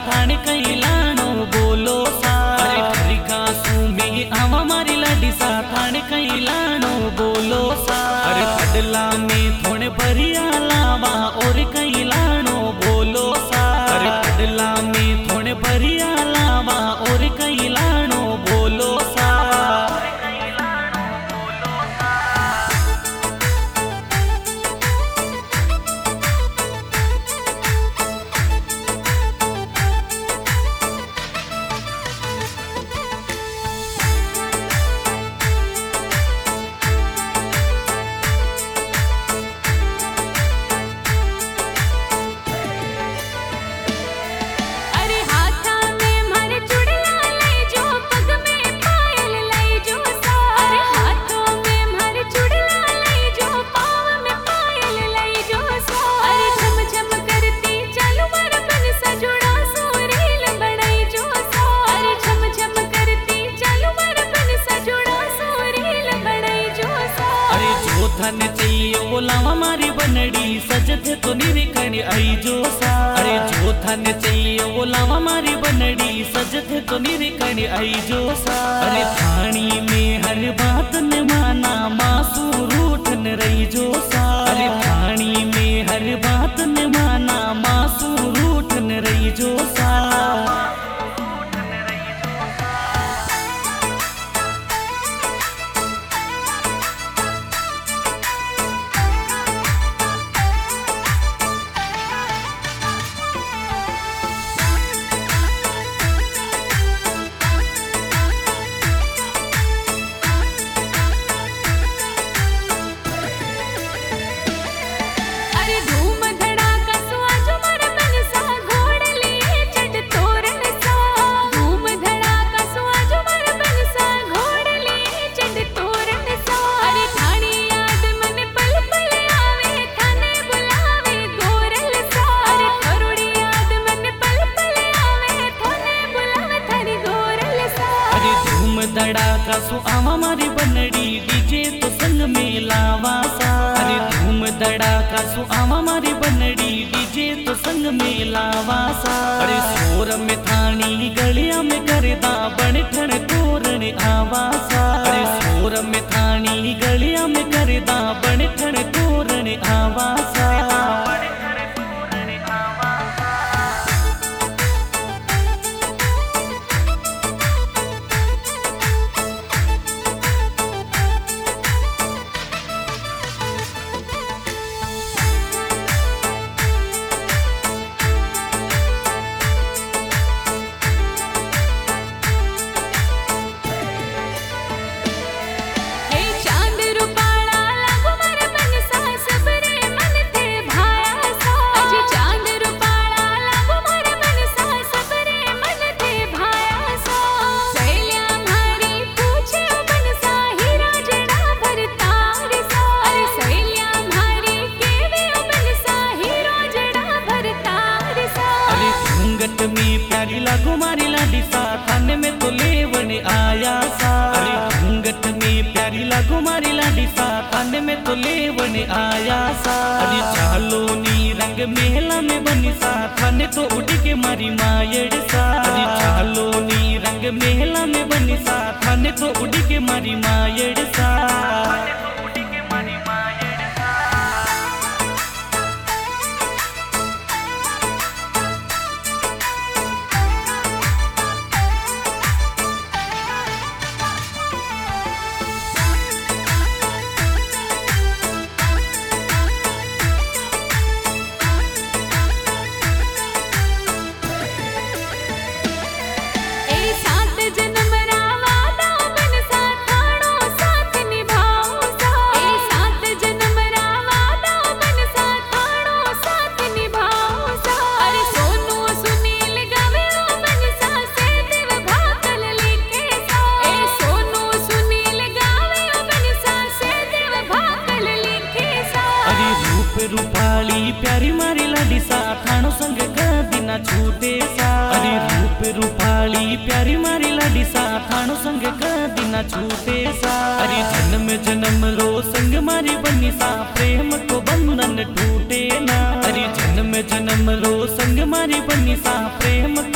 थाने कई लानो बोलो सा। अरे ठरी कासू में आवा मारी लाडी सा थाने कई लानो बोलो सा। अरे खडला में थोड़े भरिया लावा और कई लानो बोलो सा। अरे खडला में थोड़े भरिया लावा और कई लानो बोलो सा। धन चाहिए वो लावा मारी बनड़ी सजते तो निरिखणी आई जो सा। अरे जो धन चाहिए वो लावा मारी बनड़ी सजते तो निरिखणी आई जो सा। अरे थानी में हर बात न माना मासू रूठन रही जो सा। अरे थानी में हर बात न माना मासू रूठन रही जो सा। धड़ाका सो आवा मारी बनड़ी डीजे तो संग में लावा सा। अरे धूम धड़ाका सो आवा मारी बनड़ी डीजे तो संग में लावा सा। अरे सोर में थानी गलिया में करदा बन ठण तोरण आवा सा। अरे सोर में थानी गलिया में करदा बन ठण तोरण आवा सा। घूंघट में प्यारी लागो मारी लाडी सा थाने में तो लेवन आया सा। अरे घूंघट में प्यारी लागो मारी लाडी सा थाने में तो लेवन आया सा। अरे चालो नी रंग मेला में बनी सा थाने तो उड़ के मारी मायड़ सा। अरे चालो नी रंग मेला में बनी सा थाने तो उड़ के मारी मायड़ सा। रूपाली प्यारी मारी लाडी सा थानो संग कदी ना छूटे सा। अरे रूप रूपाली प्यारी मारी लाडी सा थानो संग कदी ना छूटे सा। अरे जन्म जन्म रो संग मारी बनी सा प्रेम को बंधन टूटे ना। अरे जन्म जन्म रो संग मारी बनी सा प्रेम